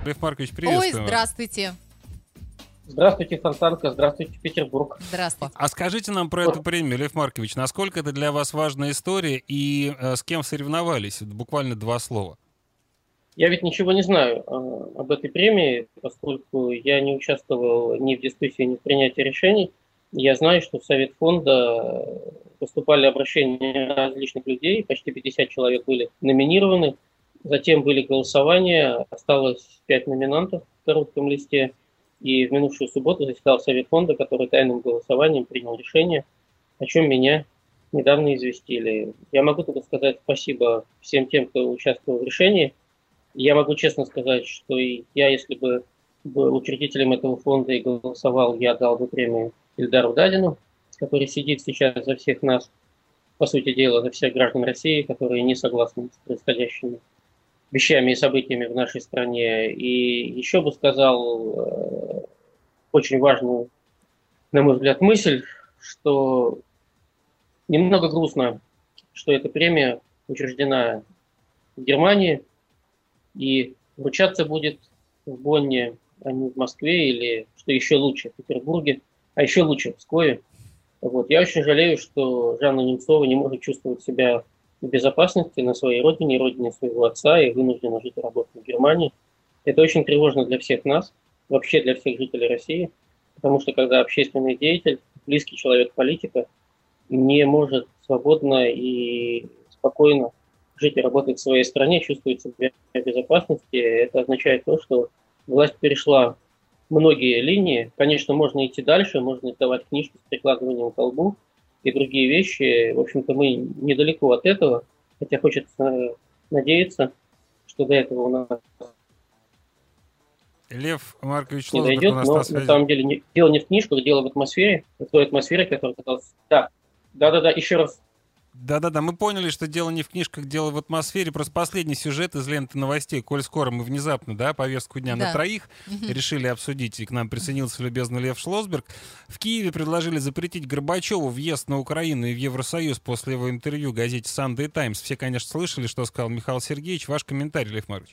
Лев Маркович, Ой, приветствую вас. здравствуйте. Здравствуйте, Фонтанка, здравствуйте, Петербург. Здравствуйте. А скажите нам про эту премию, Лев Маркович, насколько это для вас важная история и с кем соревновались? Буквально 2 слова. Я ведь ничего не знаю об этой премии, поскольку я не участвовал ни в дискуссии, ни в принятии решений. Я знаю, что в Совет фонда поступали обращения различных людей, почти 50 человек были номинированы, затем были голосования, осталось 5 номинантов в коротком листе, и в минувшую субботу заседал Совет фонда, который тайным голосованием принял решение, о чем меня недавно известили. Я могу только сказать спасибо всем тем, кто участвовал в решении. Я могу честно сказать, что я, если бы был учредителем этого фонда и голосовал, я дал бы премию Ильдару Дадину, который сидит сейчас за всех нас, по сути дела, за всех граждан России, которые не согласны с происходящими вещами и событиями в нашей стране. И еще бы сказал очень важную, на мой взгляд, мысль, что немного грустно, что эта премия учреждена в Германии, и вручаться будет в Бонне, а не в Москве, или, что еще лучше, в Петербурге, а еще лучше в Пскове. Вот. Я очень жалею, что Жанна Немцова не может чувствовать себя в безопасности на своей родине, родине своего отца, и вынуждена жить и работать в Германии. Это очень тревожно для всех нас, вообще для всех жителей России, потому что когда общественный деятель, близкий человек политика, не может свободно и спокойно жить и работать в своей стране, чувствует себя в безопасности, это означает то, что власть перешла многие линии. Конечно, можно идти дальше, можно издавать книжки с прикладыванием к колбу и другие вещи. В общем-то, мы недалеко от этого, хотя хочется надеяться, что до этого у нас Лев Маркович не Шлосберг дойдет, у нас но на на связи. самом деле дело не в книжках, дело в атмосфере, в той атмосфере, которая оказалась... Да, еще раз. Да-да-да, мы поняли, что дело не в книжках, дело в атмосфере. Просто последний сюжет из ленты новостей. Коль скоро мы внезапно, повестку дня на троих решили обсудить, и к нам присоединился любезный Лев Шлосберг. В Киеве предложили запретить Горбачеву въезд на Украину и в Евросоюз после его интервью газете Sunday Times. Все, конечно, слышали, что сказал Михаил Сергеевич. Ваш комментарий, Лев Маркович.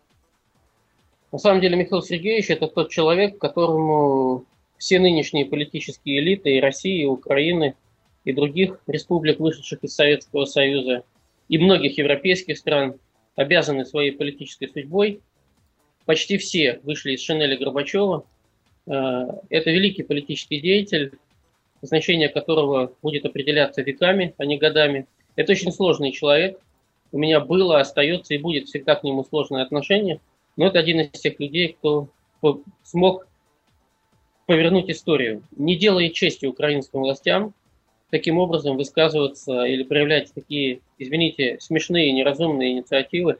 На самом деле Михаил Сергеевич – это тот человек, которому все нынешние политические элиты и России, и Украины, и других республик, вышедших из Советского Союза, и многих европейских стран обязаны своей политической судьбой. Почти все вышли из шинели Горбачева. Это великий политический деятель, значение которого будет определяться веками, а не годами. Это очень сложный человек. У меня было, остается и будет всегда к нему сложное отношение. Но это один из тех людей, кто смог повернуть историю. Не делая чести украинским властям, таким образом высказываться или проявлять такие, извините, смешные, неразумные инициативы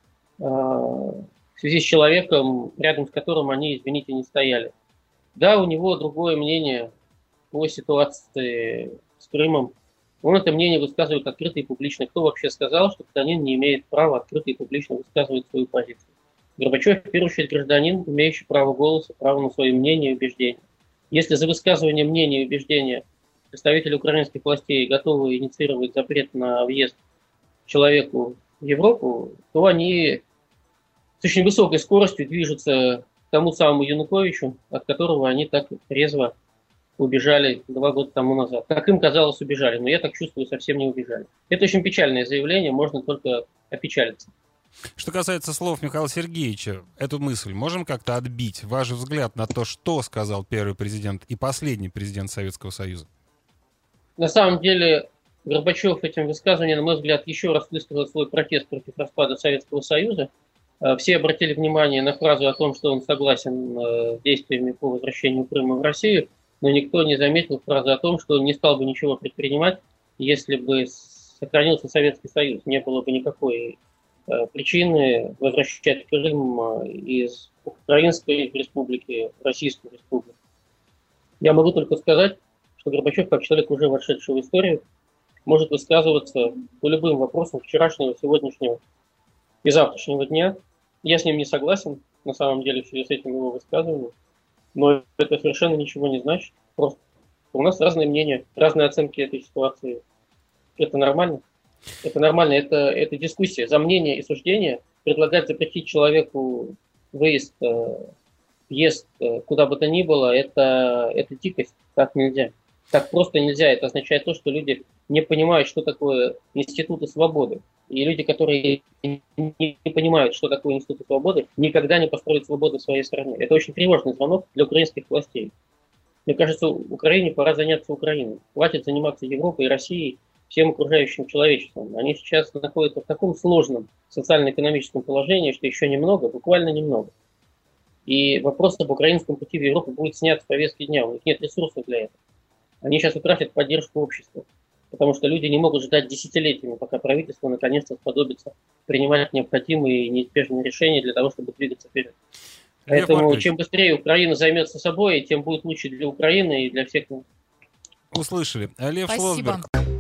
в связи с человеком, рядом с которым они, извините, не стояли. Да, у него другое мнение по ситуации с Крымом. Он это мнение высказывает открыто и публично. Кто вообще сказал, что гражданин не имеет права открыто и публично высказывать свою позицию? Горбачев, в первую очередь, гражданин, имеющий право голоса, право на свое мнение и убеждения. Если за высказывание мнения и убеждения представители украинских властей готовы инициировать запрет на въезд человеку в Европу, то они с очень высокой скоростью движутся к тому самому Януковичу, от которого они так резво убежали 2 года тому назад. Как им казалось, убежали, но я так чувствую, совсем не убежали. Это очень печальное заявление, можно только опечалиться. Что касается слов Михаила Сергеевича, эту мысль можем как-то отбить? Ваш взгляд на то, что сказал первый президент и последний президент Советского Союза? На самом деле, Горбачев этим высказыванием, на мой взгляд, еще раз высказал свой протест против распада Советского Союза. Все обратили внимание на фразу о том, что он согласен с действиями по возвращению Крыма в Россию, но никто не заметил фразы о том, что он не стал бы ничего предпринимать, если бы сохранился Советский Союз. Не было бы никакой причины возвращать Крым из Украинской республики в Российскую республику. Я могу только сказать, что Горбачев, как человек, уже вошедший в историю, может высказываться по любым вопросам вчерашнего, сегодняшнего и завтрашнего дня. Я с ним не согласен, на самом деле, в связи с этим его высказыванием, но это совершенно ничего не значит. Просто у нас разные мнения, разные оценки этой ситуации. Это нормально. Это нормально, это дискуссия. За мнение и суждение предлагать запретить человеку выезд, въезд куда бы то ни было, это дикость, так нельзя. Так просто нельзя. Это означает то, что люди не понимают, что такое институты свободы. И люди, которые не понимают, что такое институты свободы, никогда не построят свободу в своей стране. Это очень тревожный звонок для украинских властей. Мне кажется, Украине пора заняться Украиной. Хватит заниматься Европой и Россией, всем окружающим человечеством. Они сейчас находятся в таком сложном социально-экономическом положении, что еще немного, буквально немного. И вопрос об украинском пути в Европу будет снят с повестки дня. У них нет ресурсов для этого. Они сейчас утратят поддержку общества, потому что люди не могут ждать десятилетиями, пока правительство наконец-то сподобится принимать необходимые и неизбежные решения для того, чтобы двигаться вперед. Поэтому чем быстрее Украина займется собой, тем будет лучше для Украины и для всех. Услышали. Лев Шлосберг.